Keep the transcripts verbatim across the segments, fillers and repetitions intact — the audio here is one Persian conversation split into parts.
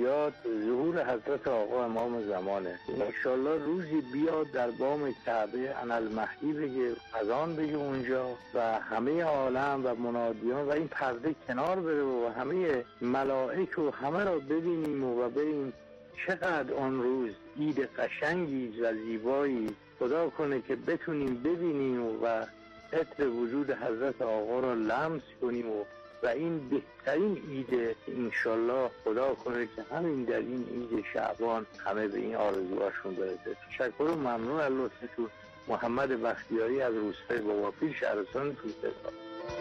بیاد ظهور حضرت آقا امام زمانه. انشالله روزی بیاد در بام کعبه انالمهدی بگه، اذان بگه اونجا و همه عالم و منادیان و این پرده کنار بره و همه ملائک و همه را ببینیم و ببینیم چقدر آن روز عید قشنگی و زیبایی. خدا کنه که بتونیم ببینیم و عطر وجود حضرت آقا را لمس کنیم و و این بهترین عیده انشالله. خدا کنه که همین در این عید شعبان همه به این آرزوهاشون برسه. تشکر و ممنون از لطفتون. محمد بختیاری از روستای باباپیر، شهرستان توسعه.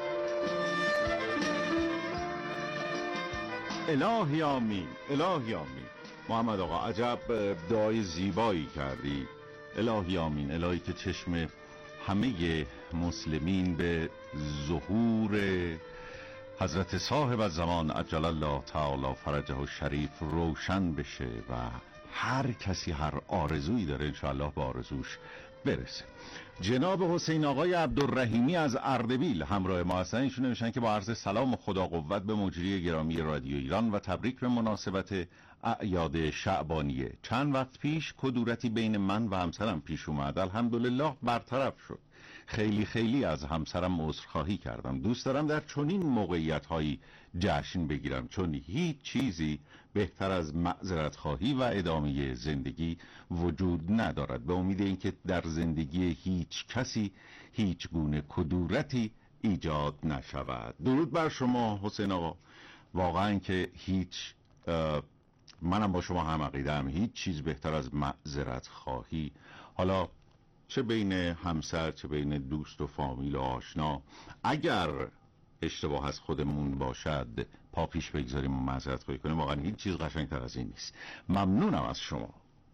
الهی آمین، الهی آمین. محمد آقا عجب دعای زیبایی کردی. الهی آمین، الهی که چشم همه مسلمین به ظهور حضرت صاحب الزمان عجل الله تعالی فرجه الشریف روشن بشه و هر کسی هر آرزویی داره انشاءالله به آرزوش برسه. جناب حسین آقای عبدالرحیمی از اردبیل همراه ما هستن. ایشون نوشتن که با عرض سلام و خدا قوت به مجری گرامی رادیو ایران و تبریک به مناسبت اعیاد شعبانیه. چند وقت پیش کدورتی بین من و همسرم پیش اومد، الحمدلله برطرف شد. خیلی خیلی از همسرم عذرخواهی کردم. دوست دارم در چنین موقعیت‌هایی جشن بگیرم، چون هیچ چیزی بهتر از معذرت خواهی و ادامه زندگی وجود ندارد. به امید اینکه در زندگی هیچ کسی هیچ گونه کدورتی ایجاد نشود. درود بر شما حسین آقا. واقعا که هیچ، منم با شما هم عقیده‌ام، هیچ چیز بهتر از معذرت خواهی، حالا چه بین همسر چه بین دوست و فامیل و آشنا. اگر اشتباه از خودمون باشد پا پیش بگذاریم و معذرت خواهی کنیم. واقعا هیچ چیز قشنگتر از این نیست. ممنونم از شما.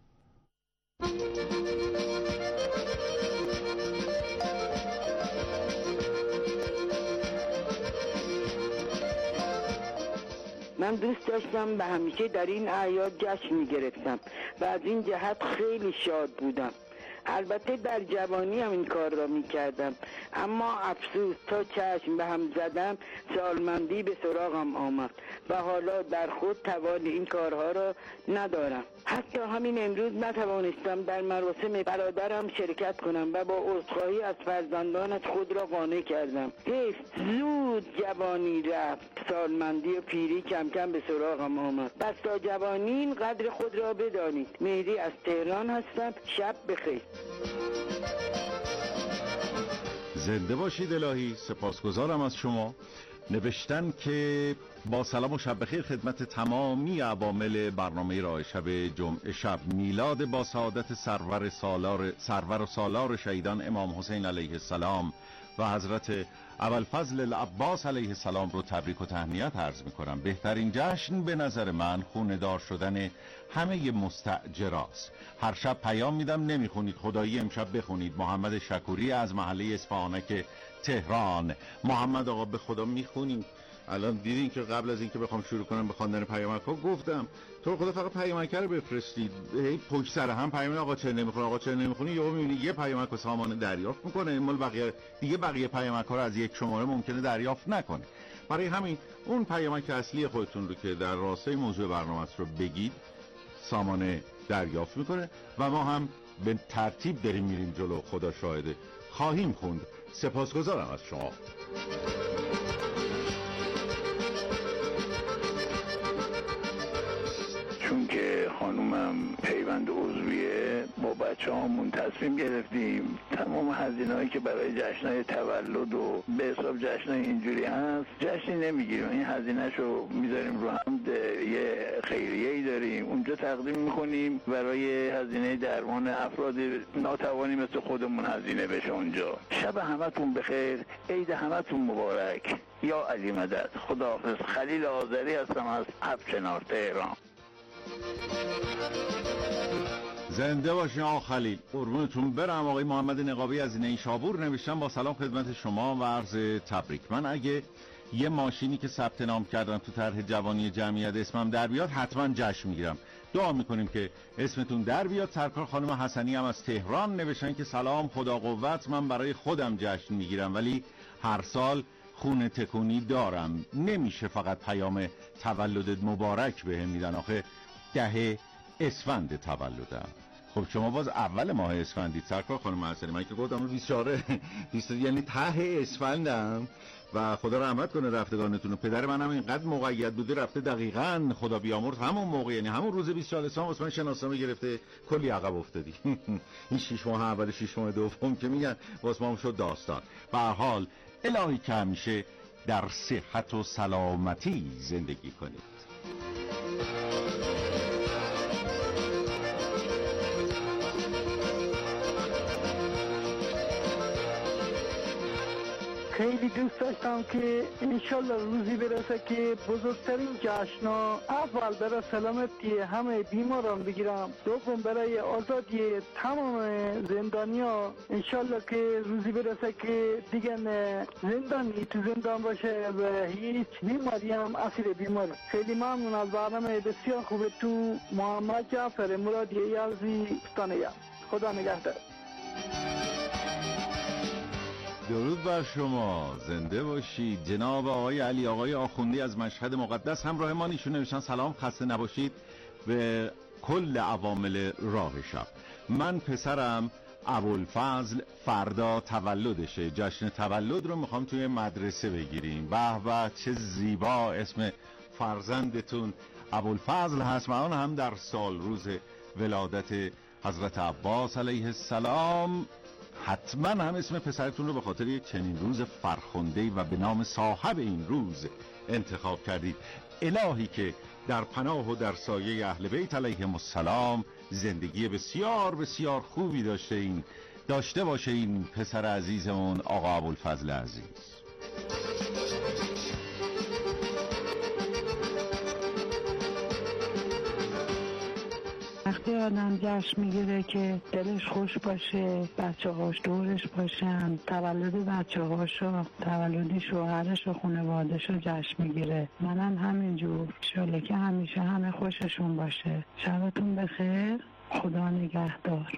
من دوست داشتم به همیشه در این اعیاد جشن می‌گرفتم و از این جهت خیلی شاد بودم. البته در جوانی هم این کار را میکردم، اما افسوس تا چشم به هم زدم سالمندی به سراغم آمد و حالا در خود توان این کارها را ندارم. حتی همین امروز نتوانستم در مراسم برادرم شرکت کنم و با عذرخواهی از فرزندانش خود را قانع کردم. حیف، زود جوانی رفت، سالمندی و پیری کم کم به سراغم آمد. پس تا جوانین قدر خود را بدانید. مهدی از تهران هستم. شب بخیر. زنده باشید الهی. سپاسگزارم از شما. نوشتن که با سلام و شب بخیر خدمت تمامی عوامل برنامه راه شب جمعه شب. میلاد با سعادت سرور سالار سرور و سالار شهیدان امام حسین علیه السلام و حضرت ابوالفضل العباس علیه السلام رو تبریک و تهنیت عرض می‌کنم. بهترین جشن به نظر من خونه‌دار شدن همه مستاجراست. هر شب پیام میدم نمیخونید، خدایی امشب بخونید. محمد شکوری از محله اصفهانک تهران. محمد آقا به خدا میخونیم. الان دیدین که قبل از اینکه بخوام شروع کنم به خواندن پیامک‌ها گفتم تو خدا فقط پیامک رو بفرستید، هی پشت سر هم پیام آقا چرا نمیخونه آقا چرا نمیخونی، یهو میبینی یه پیامک سامانه دریافت میکنه، مال بقیه دیگه بقیه پیامک‌ها رو از یک شماره ممکنه دریافت نکنه. برای همین اون پیامک اصلی خودتون رو که در راستای موضوع برنامه رو بگید سامانه دریافت میکنه و ما هم به ترتیب بریم میریم جلو. خدا شاهده خواهیم خوند. سپاسگزارم از شما. چون که خانومم پیوند عضویه با بچه هامون تصمیم گرفتیم تمام هزینه‌هایی که برای جشن‌های تولد و به حساب جشن‌های اینجوری هست جشنی نمیگیریم. این هزینه‌شو میذاریم رو هم یه خیریه‌ای داریم اونجا تقدیم میکنیم برای هزینه درمان افراد ناتوانی مثل خودمون هزینه بشه اونجا. شب همتون بخیر، عید همتون مبارک. یا علی مدد. خداحافظ. خلیل آذری هستم از افچنار تهران. زنده باشین آقا خلیل. قربونتون برم. آقای محمد نقابی از نیشابور نوشتن با سلام خدمت شما و عرض تبریک. من اگه یه ماشینی که ثبت نام کردم تو طرح جوانی جمعیت اسمم در بیاد حتما جشن میگیرم. دعا میکنیم که اسمتون در بیاد. سرکار خانم حسنی هم از تهران نوشتن که سلام خدا قوت، من برای خودم جشن میگیرم ولی هر سال خونه تکونی دارم. نمیشه فقط پیام تولدت مبارک بهم میدن، آخه ده اسفند تولدم. خب شما باز اول ماه اسفندید سرکار خانم محسنی، من که گفتم بیست و چهار بیست یعنی ته اسفندم و خدا رحمت کنه رفتگانتون. پدر منم اینقدر مقید بوده رفته دقیقاً خدا بیامرز همون موقع، یعنی همون روز بیست و چهار اسفند واسه من شناسنامه گرفته. کلی عقب افتادی. این شش ماه اول شش ماه دوم که میگن واسه ما شد داستان. به هر حال الهی که همیشه در صحت و سلامتی زندگی کنید. خیلی دوست داشتم که انشالله روزی برسه که بزرگترین جشنا اول برای سلامتی همه بیماران بگیرم، دوم برای آزادی تمام زندانیا. انشالله که روزی برسه که دیگه زندانی تو زندان باشه و هیچ بیماری هم اسیر بیمار. خیلی ممنون از برنامه بسیار خوب تو. محمد جعفر مرادی یلزی استانیه. خدا نگهدار. درود بر شما، زنده باشید. جناب آقای علی آقای آخوندی از مشهد مقدس همراه ما ایشون نوشتن سلام، خسته نباشید به کل عوامل راه شب. من پسرم ابوالفضل فردا تولدشه، جشن تولد رو میخوام توی مدرسه بگیریم. به به چه زیبا اسم فرزندتون ابوالفضل هست. من هم در سال روز ولادت حضرت عباس علیه السلام. حتما هم اسم پسرتون رو به خاطر یک چنین روز فرخنده‌ای و به نام صاحب این روز انتخاب کردید. الهی که در پناه و در سایه اهل بیت علیهم السلام زندگی بسیار بسیار خوبی داشته این داشته باشه این پسر عزیزمون آقا ابوالفضل عزیز. وقتی آدم جشن میگیره که دلش خوش باشه، بچه هاش دورش باشن، تولد بچه هاشو، تولد شوهرش و خانواده‌شو جشن میگیره. منم همینجور. انشالله که همیشه همه خوششون باشه. شبتون بخیر. خدا نگهدار.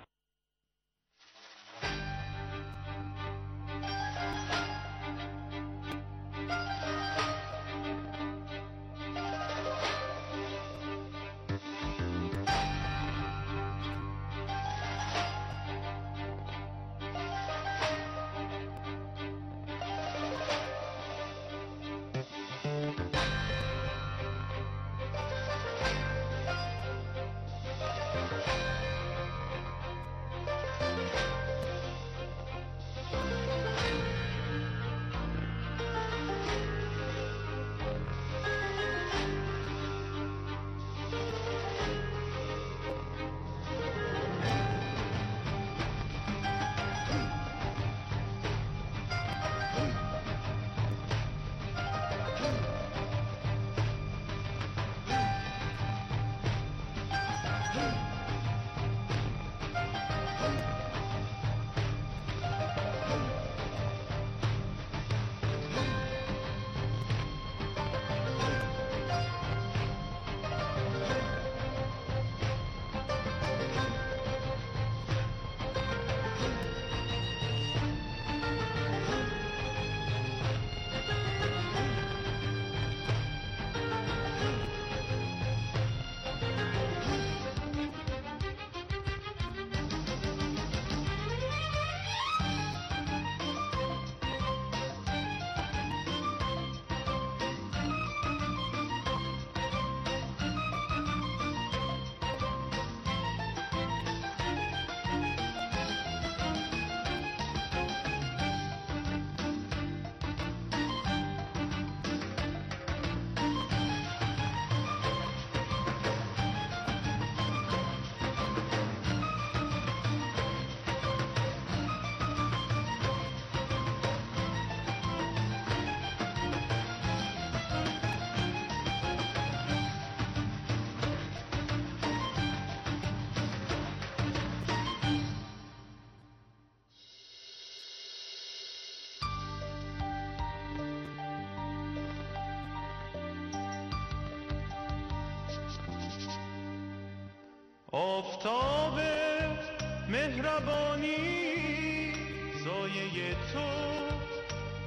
آفتاب مهربانی سایه تو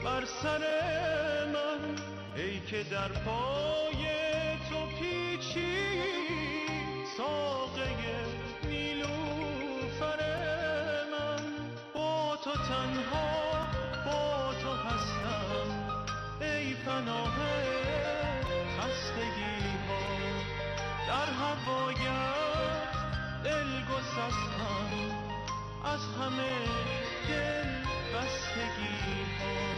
بر سر من، ای که در پای تو پیچی ساقه نیلوفر من. با تو تنها با تو هستم ای پناه خستگی ها، در هوایت دل گسستم از همه دل بستگی ها.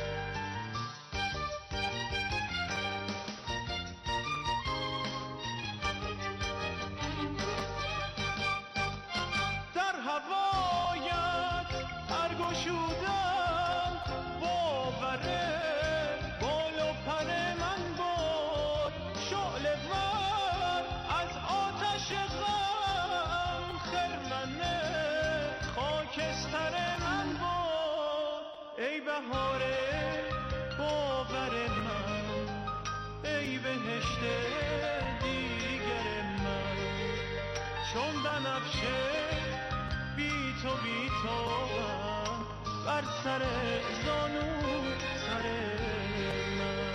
در هوایت برگشودم باور بال و پر من بود، شعله ور از آتش غم خرمن خاکستر من بود. ای بهار باور من، ای بهشت دیگر من، چون بنفشه بی تو بی تو بر سر زانو سر من.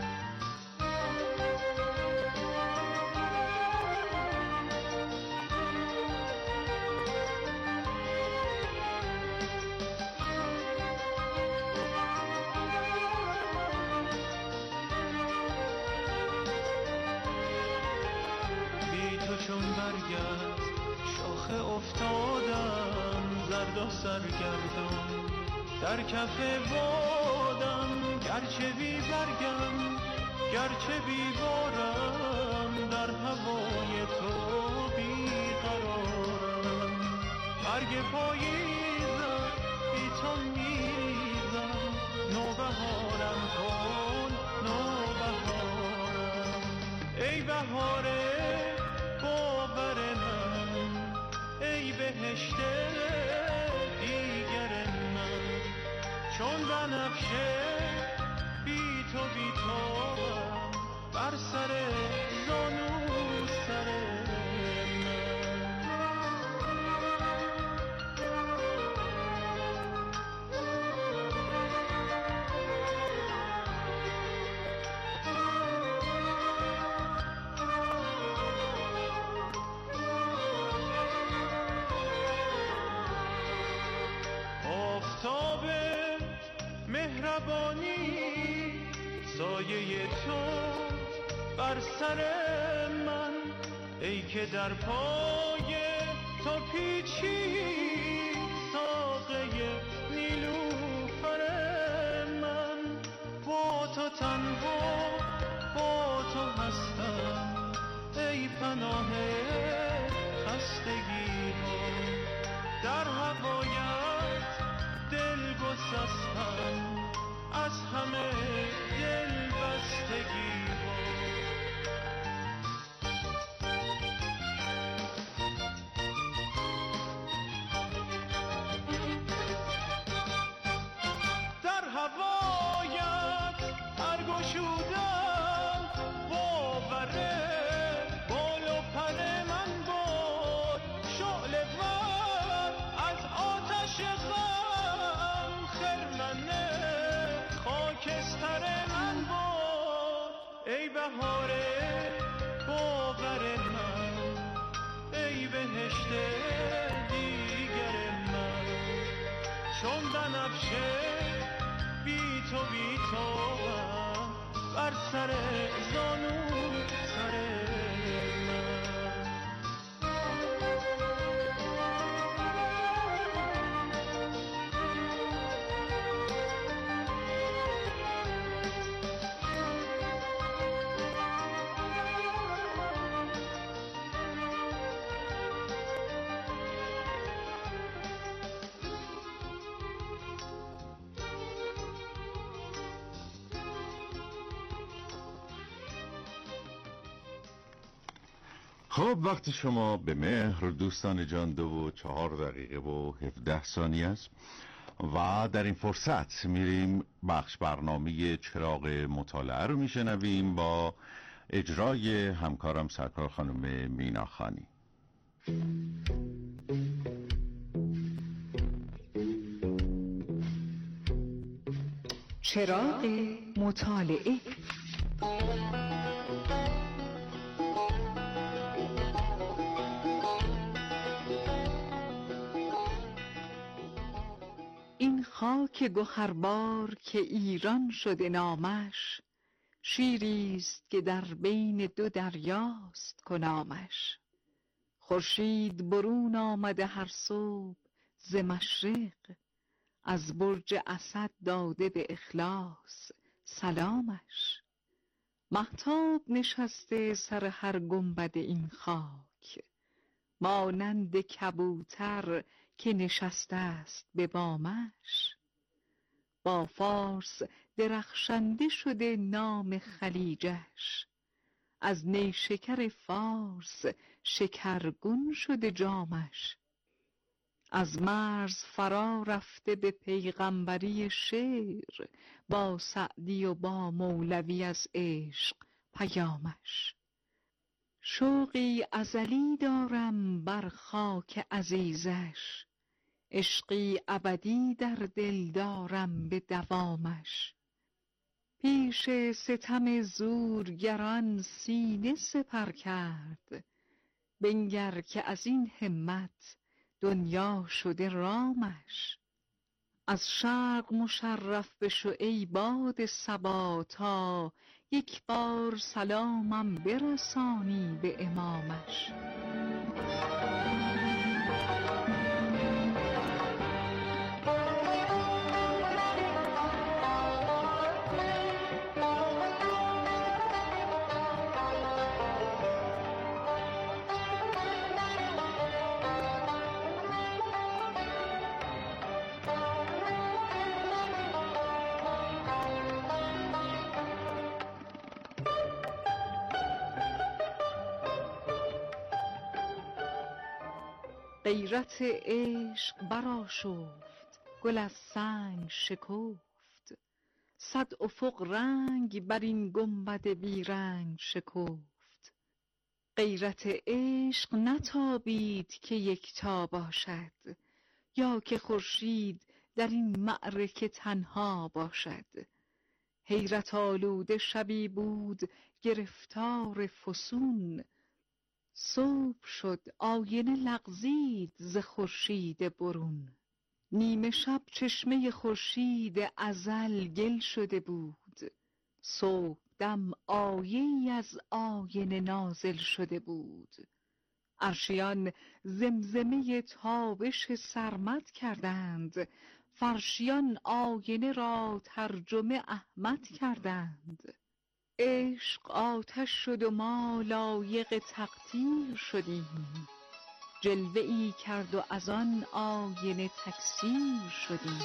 بی تو چون برگشت شاخه افتادم زرد و سرگردان در کف بادم، گرچه بی برگم گرچه بی بارم در هوای تو بی قرارم. برگ پاییزم بی تو میزم، نوبهارم کن نوبهارم. ای بهاره باور من، ای بهشت دیگر من، چون بنفشه بی تو بی تو بر سر زانو سر آفتاب مهربانی سایه تو بر سر من، ای که در پای تو پیچی ساقه نیلوفر من. با تو تنها با تو هستم ای پناه خستگی ها، در هوایت دل گسستم از همه دل بستگی ها. در هوایت برگشودم باور بال و پر من بود، شعله ور از آتش غم خرمن خاکستر من بود. ای بهار باور من، ای بهشت دیگر من، چون بنفشه بی تو بی تو بر سر زانو سر من. خب وقت شما به مهر دوستان جان دو و چهار دقیقه و هفده ثانیه است و در این فرصت میریم بخش برنامه چراغ مطالعه رو میشنویم با اجرای همکارم سرکار خانم مینا خانی. چراغ مطالعه. این خاک گوهربار که ایران شده نامش، شیریست که در بین دو دریاست کنامش. خورشید برون آمده هر صبح ز مشرق، از برج اسد داده به اخلاص سلامش. مهتاب نشسته سر هر گنبد این خاک، مانند کبوتر که نشسته است به بامش. با فارس درخشنده شده نام خلیجش، از نیشکر فارس شکرگون شده جامش. از مرز فرا رفته به پیغمبری شعر، با سعدی و با مولوی از عشق پیامش. شوقی ازلی دارم بر خاک عزیزش، عشقی ابدی در دل دارم به دوامش. پیش ستم زورگران سینه سپر کرد، بنگر که از این همت دنیا شده رامش. از شرق مشرف بشو ای باد صبا، تا یک بار سلامم برسانی به امامش. غیرت عشق برآشفت، گل از سنگ شکفت. صد افق رنگ بر این گنبد بی رنگ شکفت. غیرت عشق نتابید که یکتا باشد، یا که خورشید در این معرکه تنها باشد. حیرت آلوده شبی بود گرفتار فسون، صبح شد آینه لغزید ز خورشید برون. نیمه شب چشمه خورشید ازل گل شده بود، صبح دم آیه‌ای از آینه نازل شده بود. عرشیان زمزمه تابش سرمد کردند، فرشیان آینه را ترجمه احمد کردند. عشق آتش شد و ما لایق تقدیر شدیم، جلوه ای کرد و از آن آینه تکثیر شدیم.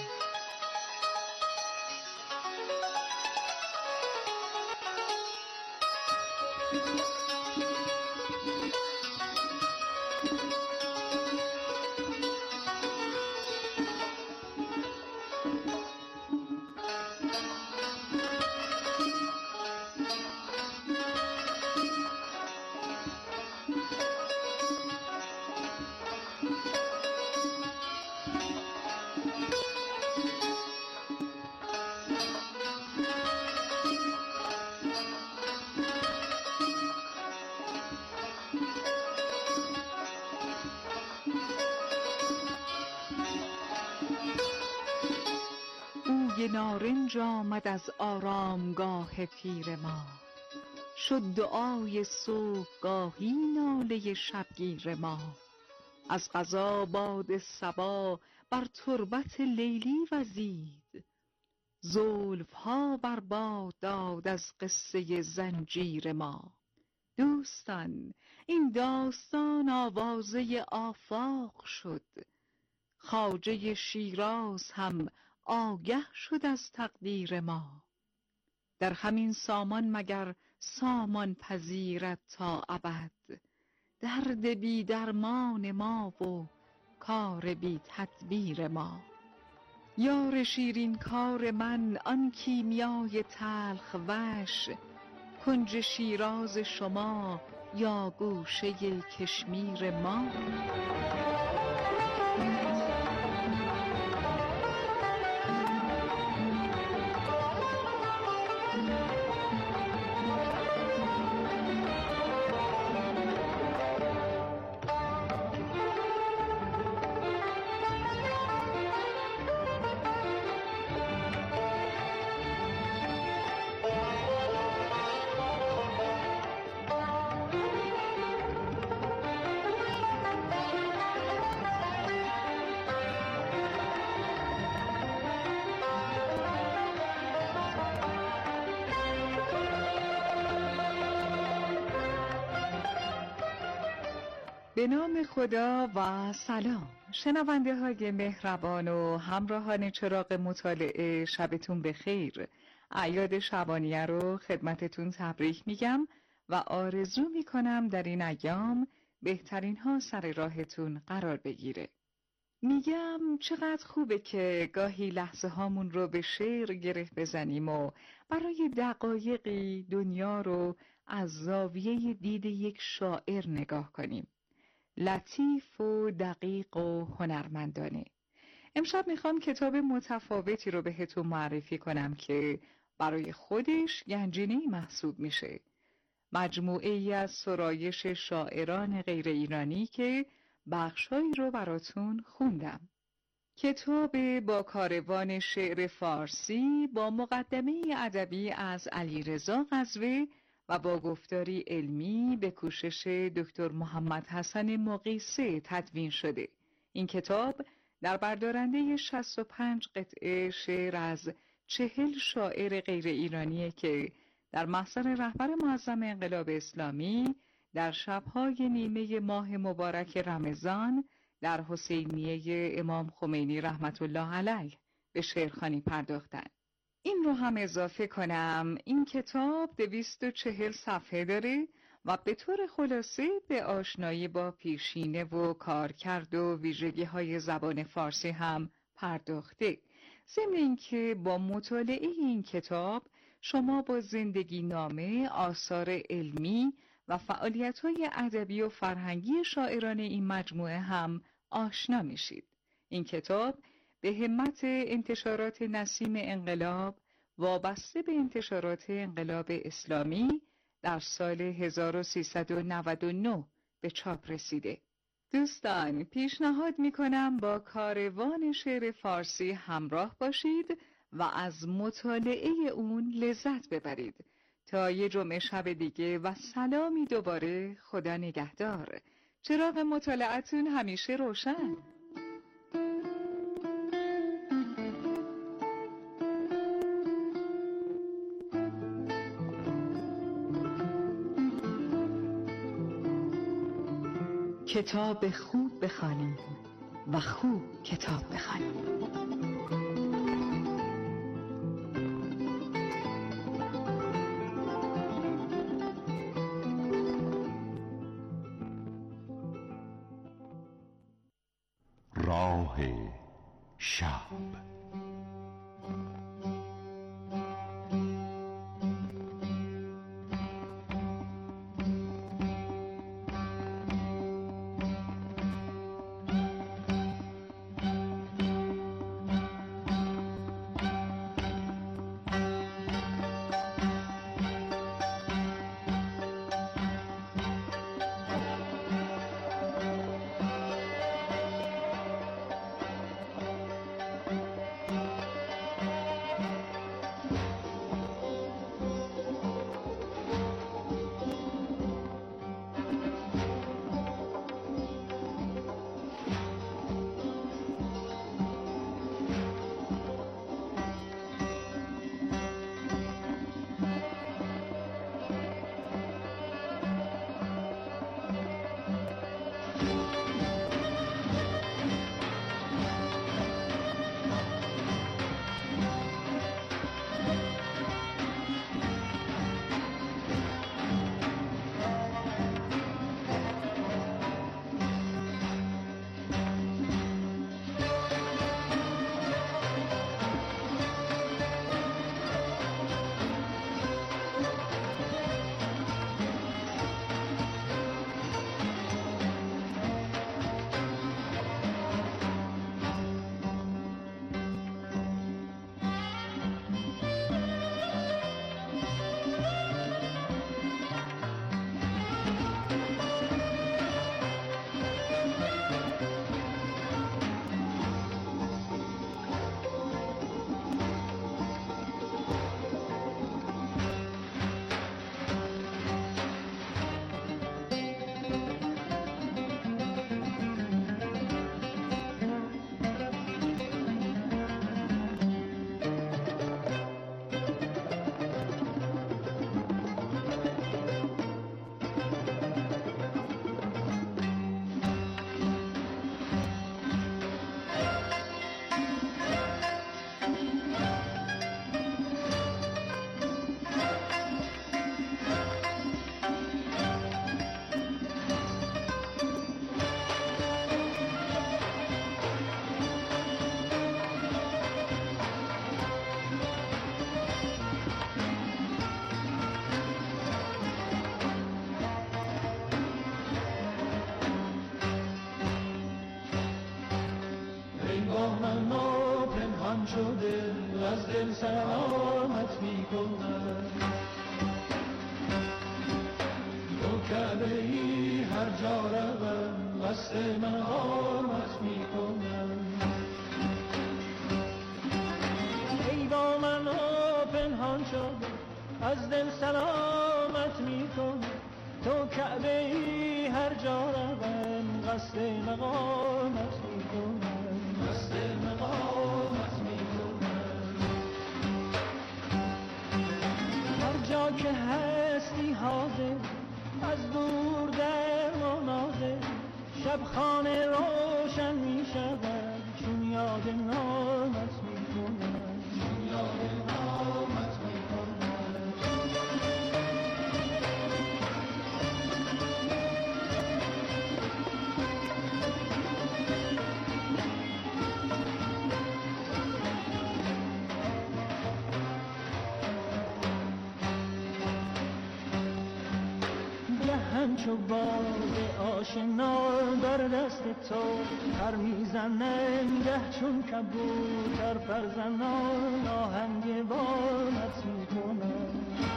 بوی نارنج آمد از آرامگاه پیر ما، شد دعای صبحگاهی ناله شبگیر ما. از قضا باد صبا بر تربت لیلی وزید، زلفها بر باد داد از قصه زنجیر ما. دوستان این داستان آوازه آفاق شد، خواجه شیراز هم آگه شد از تقدیر ما. در همین سامان مگر سامان پذیرد تا ابد، درد بی درمان ما و کار بی تدبیر ما. یار شیرین کار من آن کیمیای تلخ وش، کنج شیراز شما یا گوشه کشمیر ما. به نام خدا و سلام شنونده های مهربان و همراهان چراغ مطالعه، شبتون بخیر. اعیاد شبانیه رو خدمتتون تبریک میگم و آرزو میکنم در این ایام بهترین ها سر راهتون قرار بگیره. میگم چقدر خوبه که گاهی لحظه هامون رو به شعر گره بزنیم و برای دقایقی دنیا رو از زاویه دید یک شاعر نگاه کنیم. لطیف و دقیق و هنرمندانه. امشب میخوام کتاب متفاوتی رو بهتون معرفی کنم که برای خودش گنجینه‌ای محسوب میشه. مجموعه ای از سرایش شاعران غیر ایرانی که بخشایی رو براتون خوندم. کتاب با کاروان شعر فارسی با مقدمه ادبی از علیرضا قزوه و با گفتاری علمی به کوشش دکتر محمد حسن مقیسه تدوین شده. این کتاب در بردارنده شصت و پنج قطعه شعر از چهل شاعر غیر ایرانیه که در محضر رهبر معظم انقلاب اسلامی در شب‌های نیمه ماه مبارک رمضان در حسینیه امام خمینی رحمت الله علیه به شعرخوانی پرداختند. این رو هم اضافه کنم این کتاب دویست و چهل صفحه داره و به طور خلاصه به آشنایی با پیشینه و کارکرد و ویژگی‌های زبان فارسی هم پرداخته. ضمن اینکه با مطالعه این کتاب شما با زندگی نامه، آثار علمی و فعالیت‌های ادبی و فرهنگی شاعران این مجموعه هم آشنا میشید. این کتاب به همت انتشارات نسیم انقلاب وابسته به انتشارات انقلاب اسلامی در سال هزار و سیصد و نود و نه به چاپ رسیده. دوستان پیشنهاد میکنم با کاروان شعر فارسی همراه باشید و از مطالعه اون لذت ببرید. تا یه جمعه شب دیگه و سلامی دوباره، خدا نگهدار. چراغ مطالعتون همیشه روشن. کتاب خوب بخوانید و خوب کتاب بخوانید. راه شب. چو دل از دل سلامت می کنم. تو کعبه ای هر جا روم قصد مقامت می کنم. ای با من و پنهان شده از دل سلامت می کنم. تو کعبه ای هر جا روم قصد مقامت می کنم. قصد مقامت می کنم. هر جا که هستی حاضر از دور در مناظر شب خانه روشن می شود چون یاد نامت می کنم. چون یاد نامت می کنم. همچو باز آشنا در دست تو پر میزنم گه چون کبوتر پرزنان آهنگ بامت میکنم.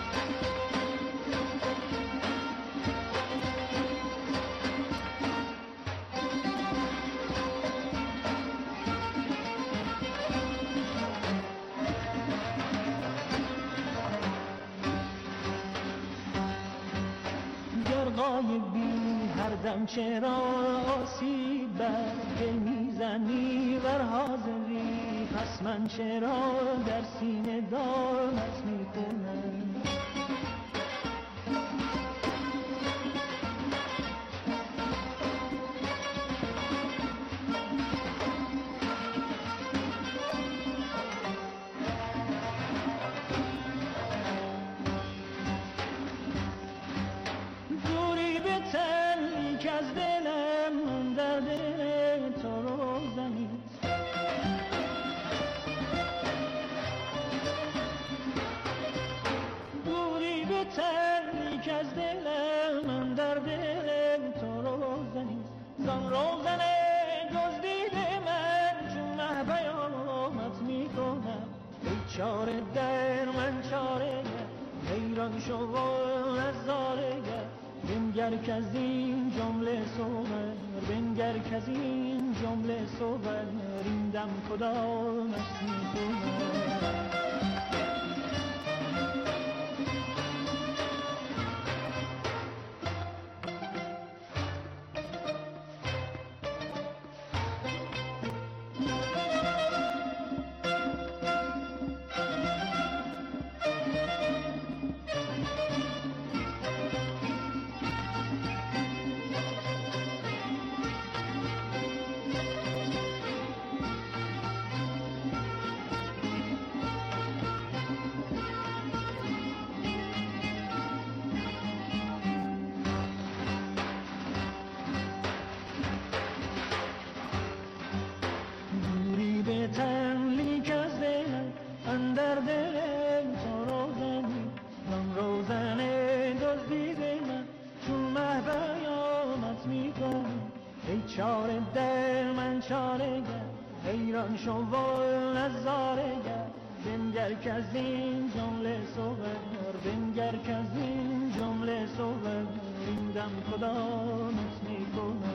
غایبی هر دم چرا آسیب بر دل میزنی ور حاضری پس من چرا در سینه دامت میکنم. چاره در من چاره حیران شو و نظاره بنگر که از این جمله صور بنگر که از این جمله صور این دم کدامت میکنم. چاره در من چاره گر حیران شو و نظاره گر بنگر که از این جمله صور بنگر که از این جمله صور این دم کدامت میکنم.